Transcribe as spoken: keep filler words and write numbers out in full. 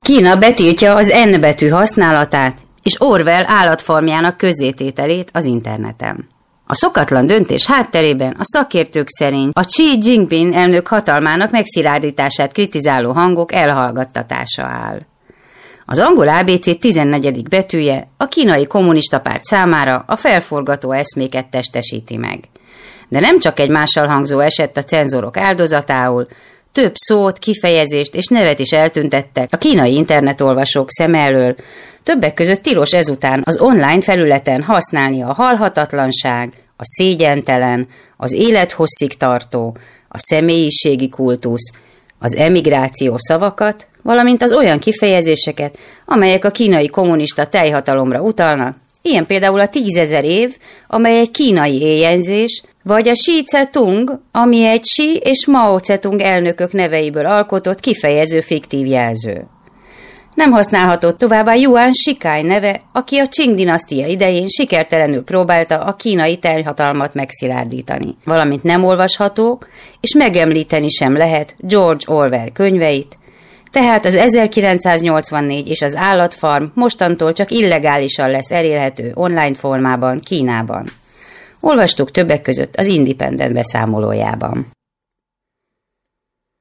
Kína betiltja az N betű használatát és Orwell állatfarmjának közzétételét az interneten. A szokatlan döntés hátterében a szakértők szerint a Xi Jinping elnök hatalmának megszilárdítását kritizáló hangok elhallgattatása áll. Az angol á bé cé tizennegyedik betűje a kínai kommunista párt számára a felforgató eszméket testesíti meg. De nem csak egy mással hangzó esett a cenzorok áldozatául, több szót, kifejezést és nevet is eltüntettek a kínai internetolvasók szeme elől, többek között tilos ezután az online felületen használni a halhatatlanság, a szégyentelen, az élethosszig tartó, a személyiségi kultusz, az emigráció szavakat, valamint az olyan kifejezéseket, amelyek a kínai kommunista teljhatalomra utalnak, ilyen például a tízezer év, amely egy kínai éjjegyzés, vagy a Xi Tse-tung, ami egy Xi és Mao Tse-tung elnökök neveiből alkotott kifejező fiktív jelző. Nem használhatott továbbá Yuan Shikai neve, aki a Qing dinasztia idején sikertelenül próbálta a kínai teljhatalmat megszilárdítani, valamint nem olvashatók, és megemlíteni sem lehet George Orwell könyveit, tehát az ezerkilencszáznyolcvannégy és az Állatfarm mostantól csak illegálisan lesz elérhető online formában Kínában. Olvastuk többek között az Independent beszámolójában.